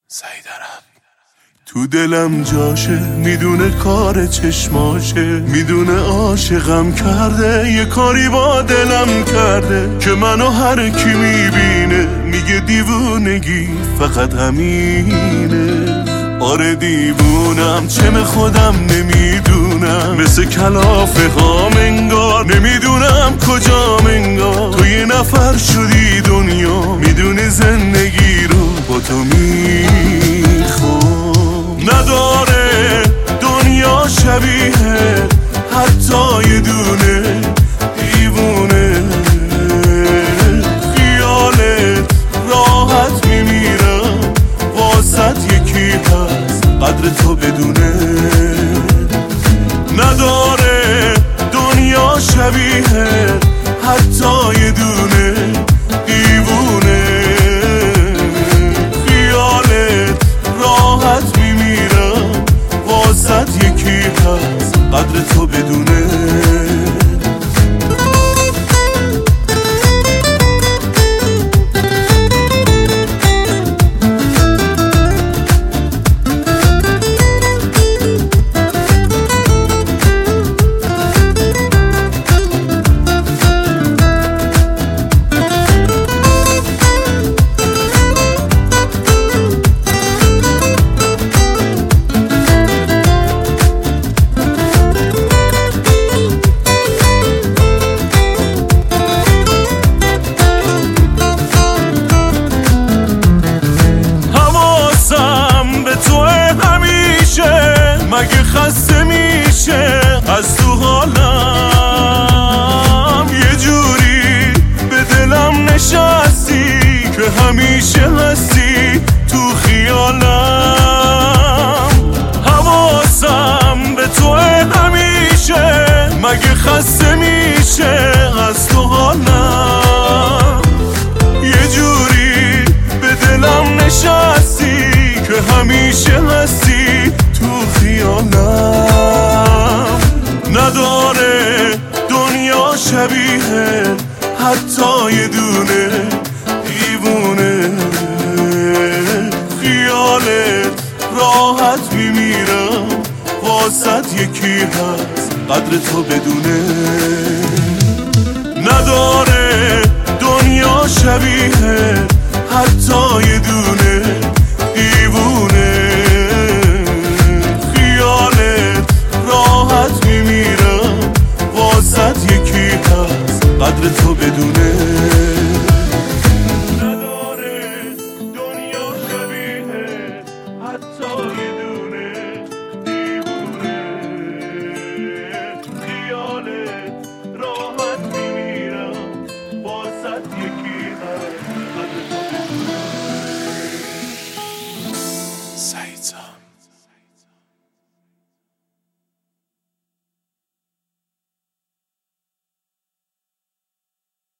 سیدرم تو دلم جاشه، میدونه کار چشماشه، میدونه عاشقم کرده، یه کاری با دلم کرده که منو هر کی میبینه میگه دیوونگی فقط همینه. آره دیوونم، چم خودم نمیدونم، مثل کلافه هام انگار، نمیدونم کجام انگار. تو یه نفر شدی دنیا، میدونی زندگی رو با تو میخوام. نداره دنیا شبیه حتی یه دونه دیوونه، خیالت راحت میمیرم واسط یکی هست قدر تو بدونه. نداره دنیا شبیه حتی یه دونه دیوونه، خیالت راحت میمیرم واسط یکی هست قدر تو بدونه. مگه خسته میشه از تو حالم، یه جوری به دلم نشستی که همیشه هستی تو خیالم. حواسم به تو همیشه، مگه خسته میشه از تو حالم، یه جوری به دلم نشستی که همیشه هستی تو خیالم. نداره دنیا شبیه حتی یه دونه دیوونه، خیالت راحت میمیرم واسط یکی هست قدر تو بدونه. نداره دنیا شبیه